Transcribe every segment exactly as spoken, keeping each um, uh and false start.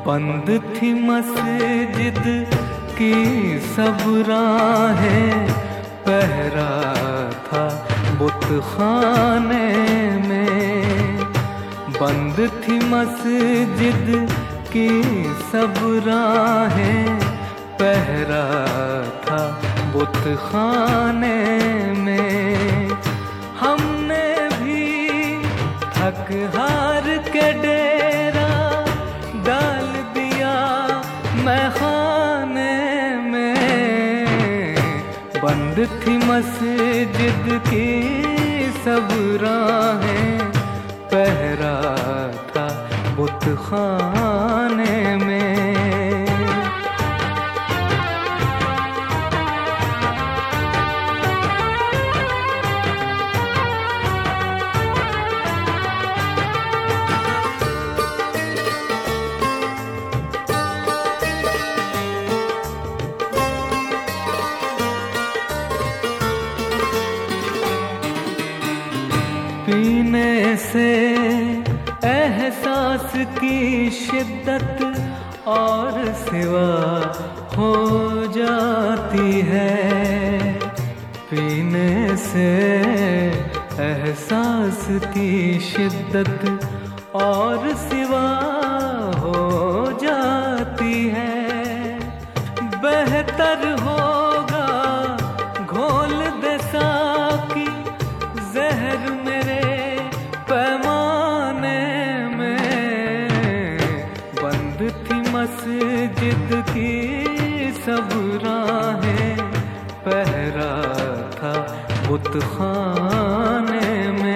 बंद थी मस्जिद की सब राहें, पहरा था बुत खाने में। बंद थी मस्जिद की सब राहें, पहरा था बुत खाने में। हमने भी थक हार के डेरा डाल दिया मैखाने में। बंद थी मस्जिद की सब राहें, पहरा था बुत खाने में। पीने से एहसास की शिद्दत और सिवा हो जाती है। पीने से एहसास की शिद्दत और सिवा हो जाती है। बेहतर होगा घोल दे साकी जहर मेरे पैमाने में। बंद थी मस्जिद की सब राहें, पहरा था बुत खाने में।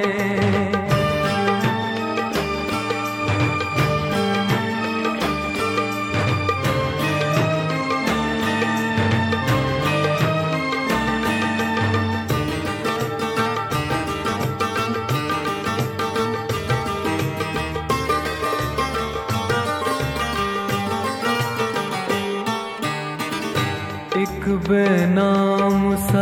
एक बेनाम सा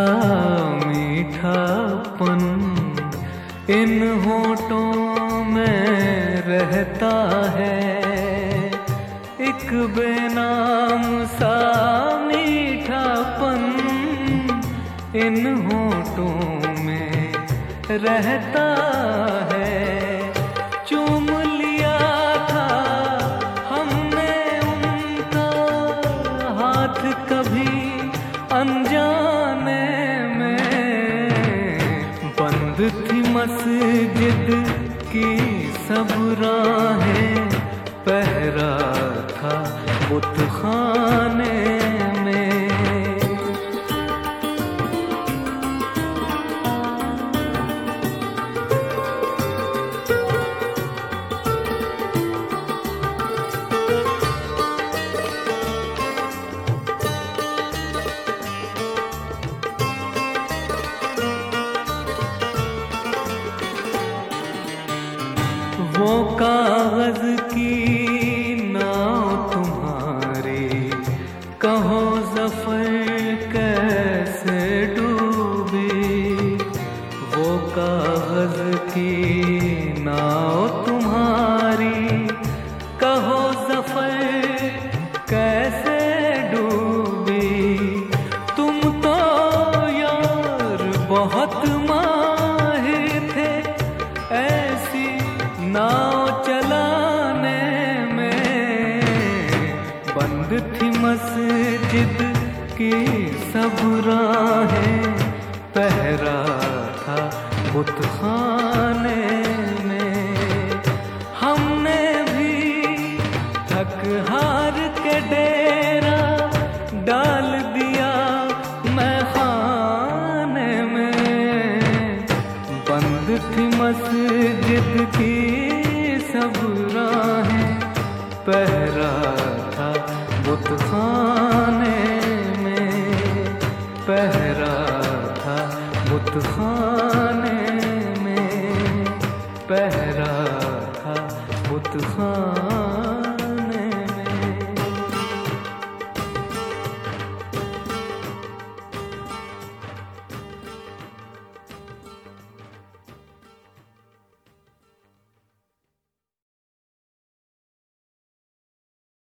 मीठापन इन होठों में रहता है। एक बेनाम सा मीठापन इन होठों में रहता है। चूम लिया था हमने उनका हाथ कभी अनजाने में। बंद थी मस्जिद की सब राहें, पहरा था बुत खाने में। वो कागज की नाव तुम्हारी, कहो ज़फ़र कैसे डूबी। वो कागज की नाव तुम्हारी, कहो ज़फ़र कैसे डूबी। तुम तो यार बहुत माहिर थे ऐसी नाव चलाने में। बंद थी मस्जिद की सब राहें, पहरा था बुत खाने में। हमने भी थक हार के डेरा डाल दिया मैखाने में। बंद थी मस्जिद की सब राहें, पहरा था बुत खाने में। पहरा था बुत खाने में, पहरा था बुत खाने।